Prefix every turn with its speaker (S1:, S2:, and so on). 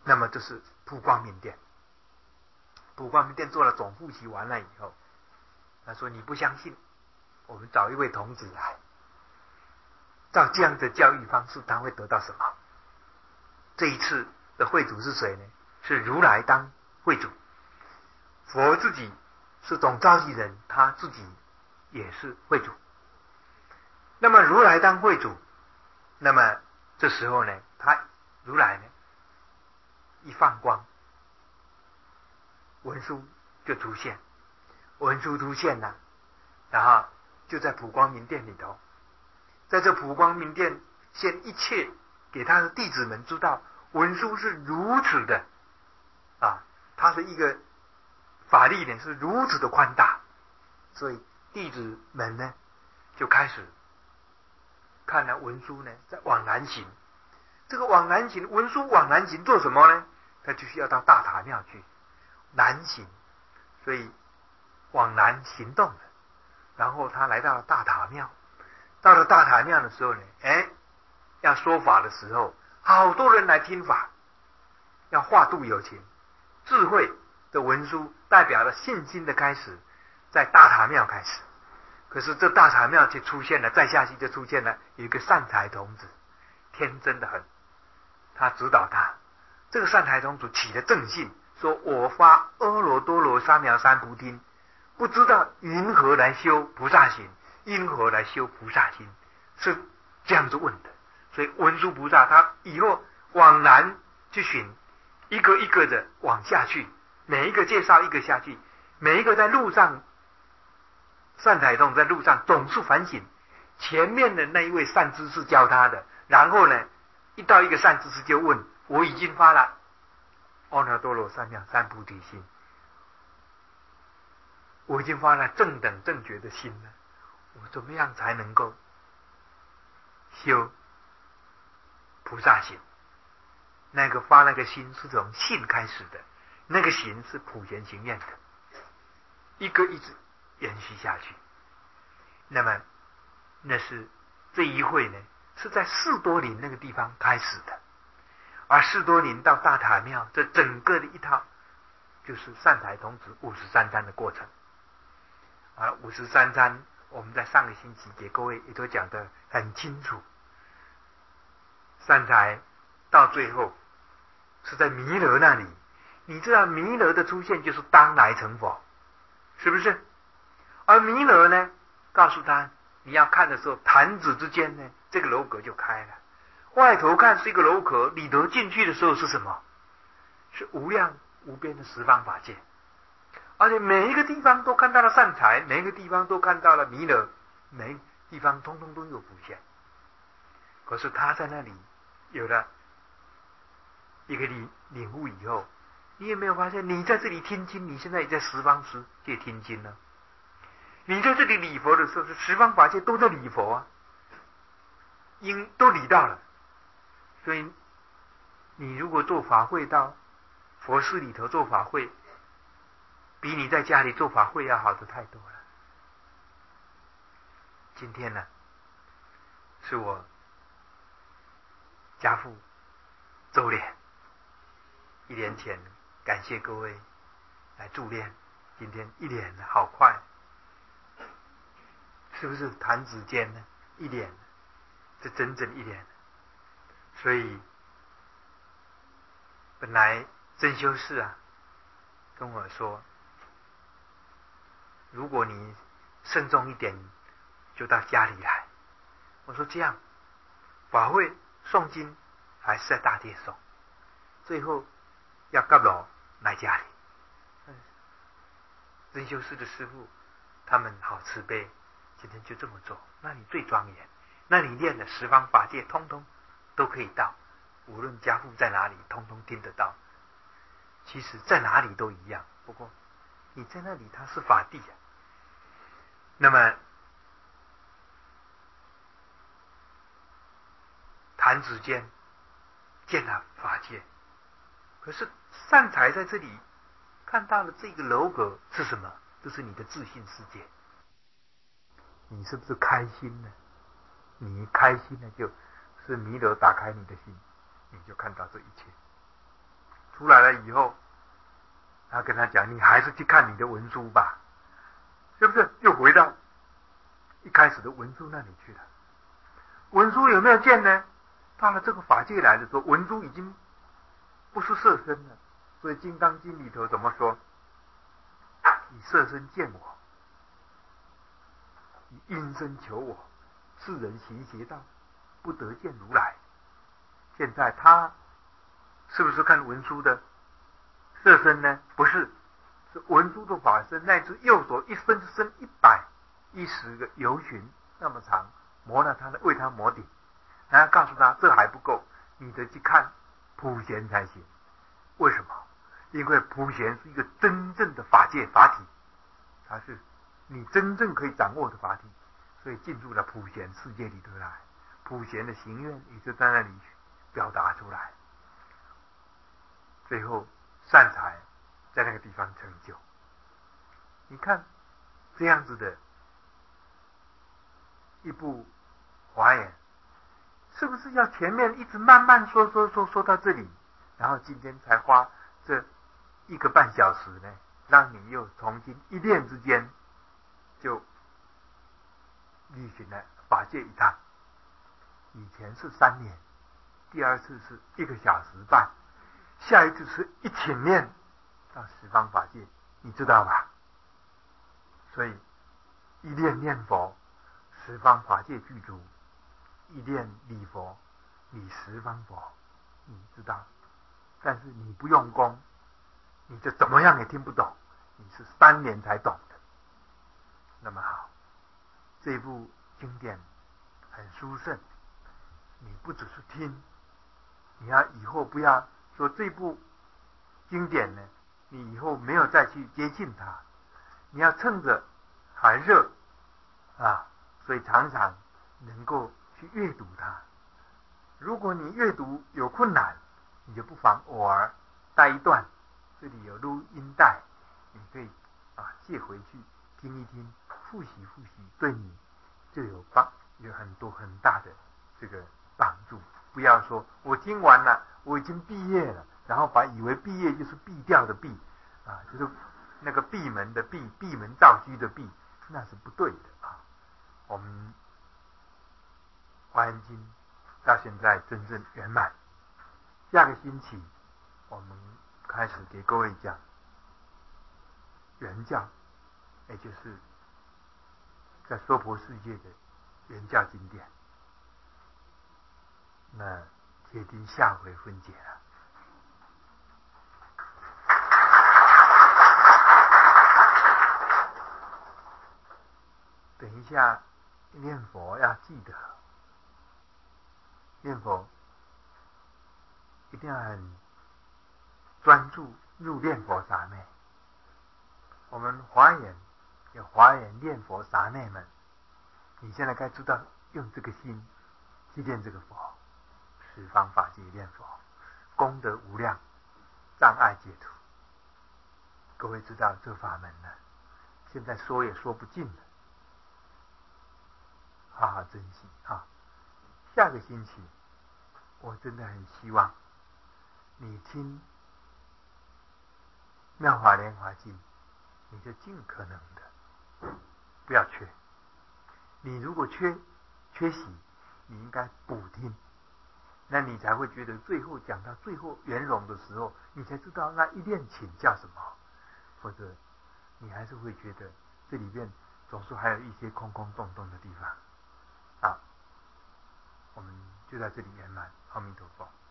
S1: 那么这是普光明殿。普光明殿做了总复习完了以后，他说你不相信，我们找一位童子来，照这样的教育方式，他会得到什么？这一次的会主是谁呢？是如来当会主。佛自己是总召集人，他自己也是会主。那么如来当会主，那么这时候呢，如来呢一放光，文殊就出现。文殊出现了，然后就在普光明殿里头，在这普光明殿现一切给他的弟子们知道，文殊是如此的他的一个法力呢是如此的宽大，所以弟子们呢就开始看了文殊呢在往南行。这个往南行，文殊往南行做什么呢？他就需要到大塔庙去南行，所以往南行动了。然后他来到了大塔庙，到了大塔庙的时候呢，要说法的时候，好多人来听法，要化度有情。智慧的文殊代表了信心的开始，在大塔庙开始。可是这大塔庙就出现了，再下去就出现了有一个善财童子，天真的很，他指导他。这个善财童子起了正信，说我发阿耨多罗三藐三菩提，不知道云何来修菩萨行，因何来修菩萨心，是这样子问的。所以文殊菩萨他以后往南去寻，一个一个的往下去，每一个介绍一个下去，每一个在路上，善财童在路上总是反省前面的那一位善知识教他的，然后呢一到一个善知识就问，我已经发了阿耨多罗三藐三菩提心，我已经发了正等正觉的心了，我怎么样才能够修菩萨行？那个发那个心是从信开始的，那个行是普贤行愿的，一个一直延续下去。那么那是这一会呢是在士多林那个地方开始的，而士多林到大塔庙这整个的一套就是善财童子53参的过程。而53参我们在上个星期给各位也都讲得很清楚，善财到最后是在弥勒那里，你知道弥勒的出现就是当来成佛，是不是？而弥勒呢告诉他，你要看的时候弹指之间呢这个楼阁就开了，外头看是一个楼阁，里头进去的时候是什么？是无量无边的十方法界，而且每一个地方都看到了善财，每一个地方都看到了弥勒，每一个地方通通都有浮现。可是他在那里有了一个领悟以后，你有没有发现，你在这里听经，你现在也在十方世界听经呢？你在这里礼佛的时候，是十方法界都在礼佛啊，都礼到了。所以你如果做法会到佛寺里头做法会，比你在家里做法会要好的太多了。今天呢，是我家父周年，1年前感谢各位来助念，今天1年了，好快，是不是弹指间呢？1年，这整整1年。所以本来真修士跟我说，如果你慎重一点，就到家里来。我说这样，法会诵经还是在大殿诵，最后要到了来家里。真修士的师父他们好慈悲，今天就这么做，那你最庄严，那你念的十方法界通通都可以到，无论家父在哪里通通听得到。其实在哪里都一样，不过你在那里它是法地那么弹指间见了法界，可是善财在这里看到了这个楼阁是什么？这是你的自信世界。你是不是开心呢？你开心呢，就是弥勒打开你的心，你就看到这一切。 出来了以后，他跟他讲，你还是去看你的文书吧，是不是？又回到一开始的文书那里去了。文殊有没有见呢？到了这个法界来的时候，文殊已经不是色身了。所以《金刚经》里头怎么说？以色身见我，以音声求我，世人行邪道，不得见如来。现在他是不是看文殊的色身呢？不是，是文殊的法身，那只右手一分身110个由旬那么长，磨了他的，为他磨顶，然后告诉他这还不够，你得去看普贤才行。为什么？因为普贤是一个真正的法界法体，它是你真正可以掌握的法体，所以进入了普贤世界里头来，普贤的行愿也就在那里表达出来，最后善财在那个地方成就。你看这样子的一部华严，是不是要前面一直慢慢说到这里，然后今天才花这1个半小时呢，让你又重新一念之间就旅行了法界一趟。以前是3年，第二次是1个小时半，下一次是一请念到十方法界，你知道吧？所以一念念佛，十方法界具足；一念礼佛，礼十方佛。你知道，但是你不用功，你就怎么样也听不懂，你是3年才懂的。那么好，这部经典很殊胜，你不只是听，你要以后不要说这部经典呢，你以后没有再去接近它，你要趁着还热啊，所以常常能够去阅读它。如果你阅读有困难，你就不妨偶尔带一段，这里有录音带，你可以借回去听一听，复习，对你就有很多很大的这个帮助。不要说我听完了，我已经毕业了，然后以为毕业就是避掉的避就是那个闭门的闭，闭门造车的闭，那是不对的我们华严经到现在真正圆满，下个星期我们开始给各位讲原教，也就是在娑婆世界的原教经典。那铁定下回分解了。等一下念佛要记得，念佛一定要很专注入念佛刹内。我们华严有华严念佛刹内门，你现在该知道用这个心去念这个佛，十方法界念佛，功德无量，障碍解除。各位知道这法门呢，现在说也说不尽了，好好珍惜下个星期我真的很希望你听妙法莲华经，你就尽可能的不要缺。你如果缺席，你应该补听，那你才会觉得最后讲到最后圆融的时候，你才知道那一念请叫什么。否则你还是会觉得这里面总是还有一些空空洞洞的地方。好，我们就在这里圆满。阿弥陀佛。